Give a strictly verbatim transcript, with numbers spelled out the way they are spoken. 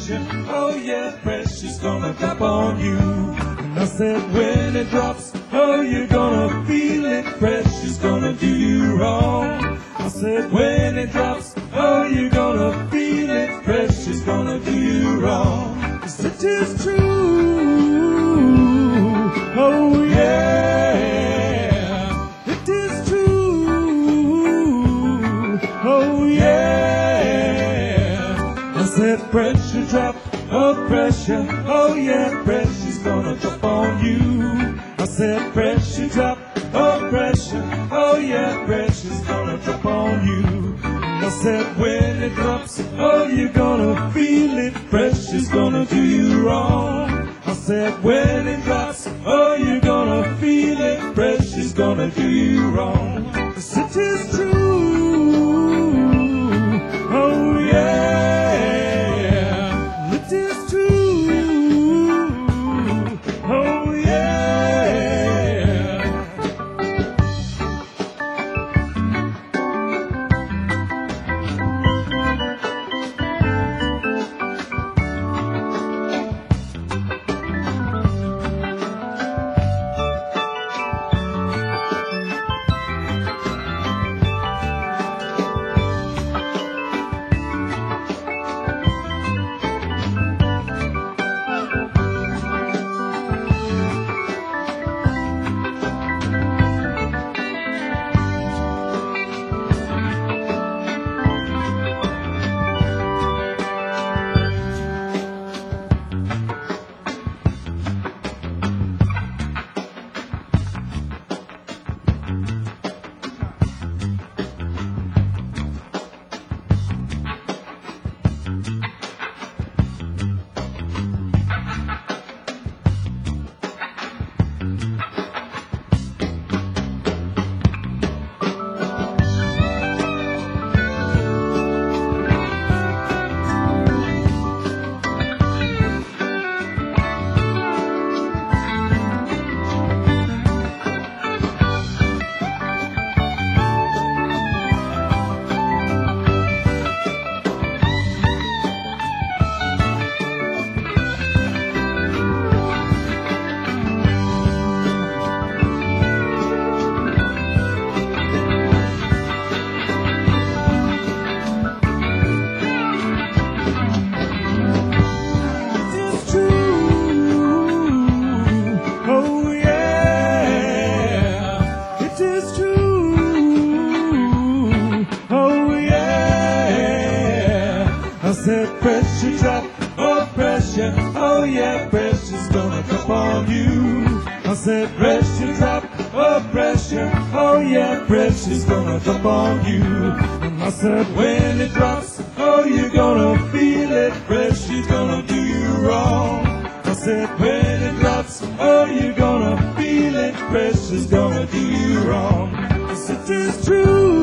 pressure, oh yeah, pressure's gonna drop on you. And I said when it drops, oh you're gonna feel it, pressure's gonna do you wrong. I said when it drops, oh you're gonna feel it, pressure's gonna do you wrong. 'Cause it is true, oh yeah, it is true, oh yeah. I said pressure drop, oh pressure, oh yeah, pressure's gonna drop on you. I said pressure drop, oh pressure, oh yeah, pressure's gonna drop on you. And I said when it drops, oh you're gonna feel it, pressure's gonna do you wrong. I said when it drops, oh you're gonna feel it, pressure's gonna do you wrong. 'Cause it is true, oh yeah, it is true, oh yeah. I said pressure drop, oh pressure, oh yeah, pressure's gonna drop on you. I said pressure drop, oh pressure, oh yeah, pressure's gonna drop on you. And I said when it drops, oh you're gonna feel it, pressure's gonna do you wrong. I said when it drops, oh you're gonna feel it, pressure's gonna do you wrong. 'Cause it is true.